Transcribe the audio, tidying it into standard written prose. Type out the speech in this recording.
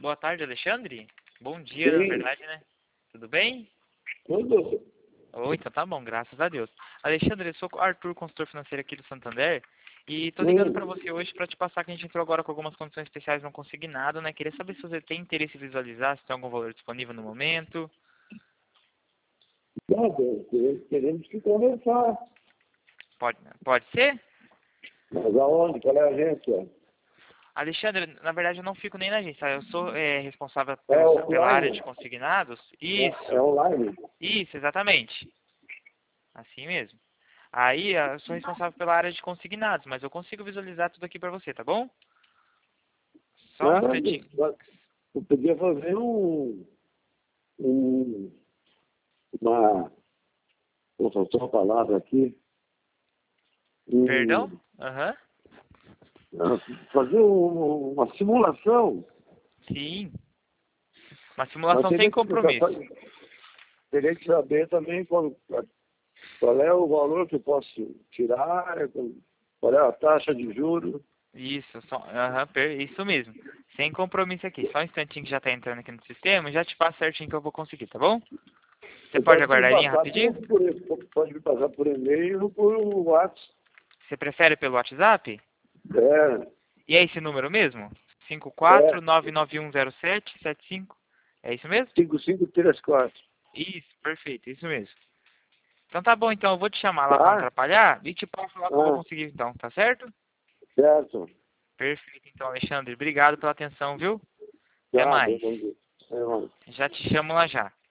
Boa tarde, Alexandre. Bom dia, na Sim, verdade, né? Tudo bem? tudo. Oi, então tá bom, graças a Deus. Alexandre, eu sou o Arthur, consultor financeiro aqui do Santander, e tô ligando Hum, pra você hoje pra te passar que a gente entrou agora com algumas condições especiais não consignado, né? Queria saber se você tem interesse em visualizar, se tem algum valor disponível no momento. nada, queremos que conversar. Pode ser? Mas aonde? Qual é a agência? Alexandre, na verdade eu não fico nem na agência, tá? Eu sou responsável É pela área de offline? consignados. É Isso, online? isso, exatamente. Assim mesmo. Aí eu sou responsável pela área de consignados, mas eu consigo visualizar tudo aqui pra você, tá bom? Só um Nada. instantinho. Eu podia fazer um uma, vou faltar uma palavra aqui, Perdão? um, Aham. fazer uma simulação, Sim. Uma mas simulação sem compromisso. teria que saber também qual é o valor que eu posso tirar, qual é a taxa de juros. Isso, isso mesmo. Sem compromisso aqui. Só um instantinho que já tá entrando aqui no sistema e já te passo certinho que eu vou conseguir, tá bom? Você Você pode pode me aguardar a linha passar rapidinho? pode me passar por e-mail ou por WhatsApp. Você prefere pelo WhatsApp? É, E é esse número mesmo? é 549910775. É isso mesmo? 5534. Isso, perfeito, isso mesmo. Então tá bom, então eu vou te chamar lá pra não Tá? atrapalhar e te passo lá que eu vou Ah, conseguir então, tá certo? certo. Perfeito, então, Alexandre. Obrigado pela atenção, viu? Até Tá, mais. bom dia. É, Já te chamo lá já.